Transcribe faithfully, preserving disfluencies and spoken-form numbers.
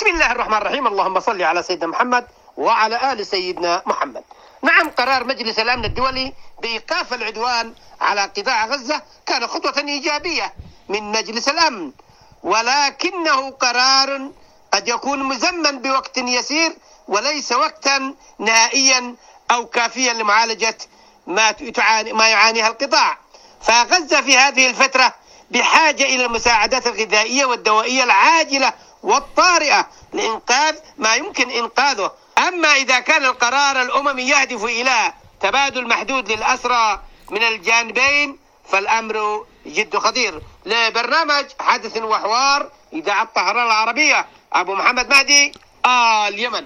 بسم الله الرحمن الرحيم. اللهم صل على سيدنا محمد وعلى آل سيدنا محمد. نعم، قرار مجلس الأمن الدولي بإيقاف العدوان على قطاع غزة كان خطوة إيجابية من مجلس الأمن، ولكنه قرار قد يكون مزمن بوقت يسير وليس وقتا نهائيا أو كافيا لمعالجة ما تعاني ما يعانيها القطاع. فغزة في هذه الفترة بحاجة إلى المساعدات الغذائية والدوائية العاجلة والطارئة لإنقاذ ما يمكن إنقاذه. أما إذا كان القرار الأممي يهدف إلى تبادل محدود للأسرى من الجانبين فالأمر جد خطير. لبرنامج حدث وحوار إذاعة الطهران العربية، أبو محمد مهدي، آل اليمن.